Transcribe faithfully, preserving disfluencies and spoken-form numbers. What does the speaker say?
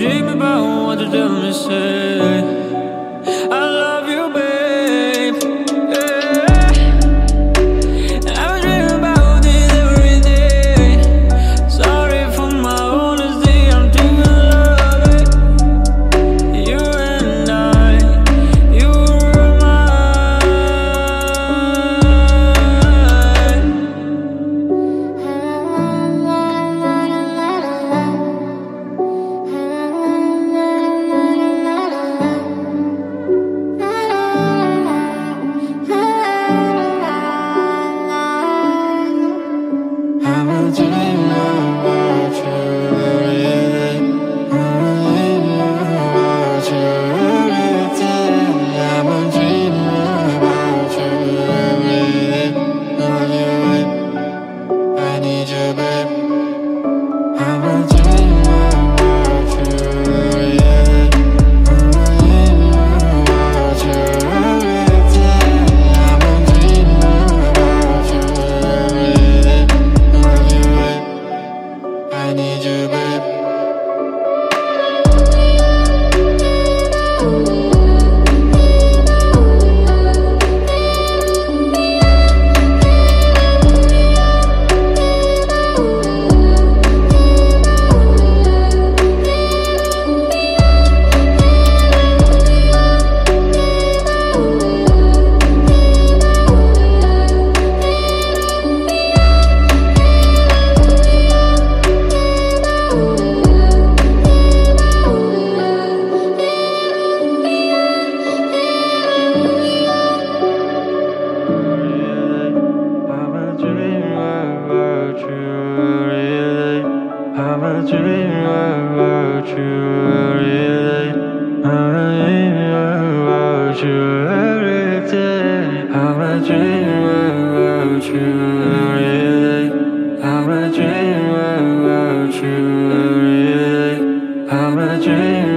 dream about what you tell me, say I love you, babe. Yeah. I'm dreaming about this every day. Sorry for my honesty, I'm thinking love it. You and I, you were mine. I'm a dreamer about you, really. I'm a dreamer about you, really. I'm a dreamer about you, really. I need you, babe. I'm a dreamer about you, really. I'm a dreamer about you, really. I need you, babe. I'm a dreamer about you, really. I'm a dreamer about you, really. I'm a dreamer about you every day. I'm a dreamer about you, really. I'm a dreamer about you, really. I'm a dreamer.